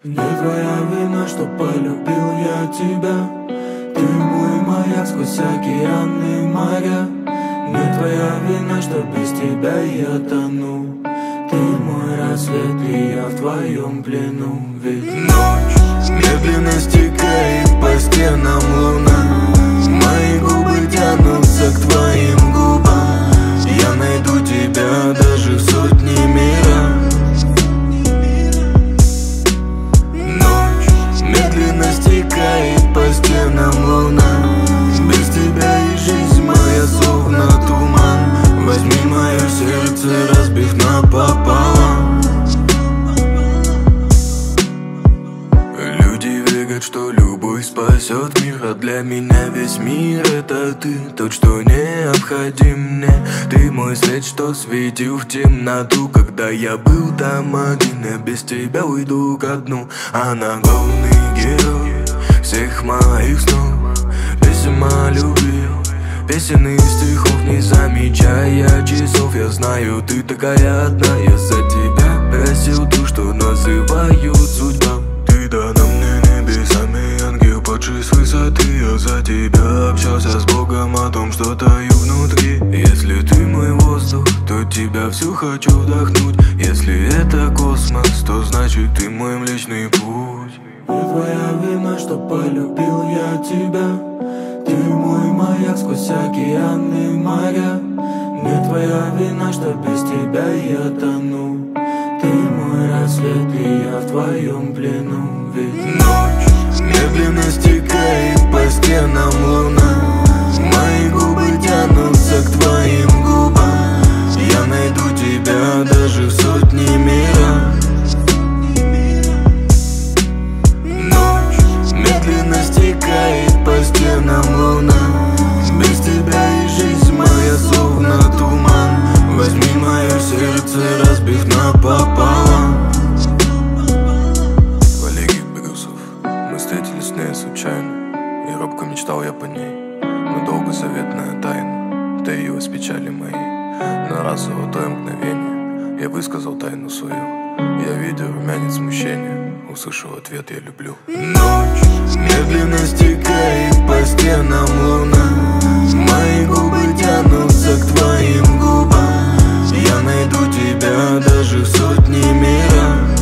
Не твоя вина, что полюбил я тебя. Ты мой маяк сквозь океаны моря. Не твоя вина, что без тебя я тону. Ты мой рассвет, и я в твоем плену. Ведь ночь медленно стекает по стенам луна. Мои губы тянутся к твоим губам. Я найду тебя даже в сотни мира. Ночь медленно стекает по стенам луна. Без тебя и жизнь моя словно туман. Возьми мое сердце, разбив напополам. Люди верят, что любовь спасет мир, а для меня весь мир это ты. Тот, что необходим мне. Ты мой свет, что светил в темноту. Когда я был там один, я без тебя уйду ко дну. Она главный герой всех моих снов. Песен о любви, песен и стихов, не замечая часов. Я знаю, ты такая одна. Я за тебя просил ту, что называют судьба. Ты дана мне небесами, ангел падший с высоты. Я за тебя общался с Богом о том, что таю внутри. Если ты мой воздух, то тебя всю хочу вдохнуть. Если это космос, то значит ты мой млечный путь. Не твоя вина, что полюбил я тебя. Ты мой маяк сквозь океаны моря. Не твоя вина, что без тебя я тону. Ты мой рассвет, и я в твоем плену. Ведь ночь медленно стекает по стенам луна. Мои губы тянутся к твоим губам. Я найду тебя даже в сотни мира. Ночь медленно стекает по стенам луна. Без тебя и жизнь моя словно туман. Возьми мое сердце, разбив напополам. Валерий Брюсов. Мы встретились с ней случайно, и робко мечтал я по ней. Но долго заветная тайна таилась печали моей. На раз золотое мгновение я высказал тайну свою. Я видел румянец смущения, услышал ответ «я люблю». Ночь медленно стекает по стенам луна. Мои губы тянутся к твоим губам. Я найду тебя даже в сотни мира.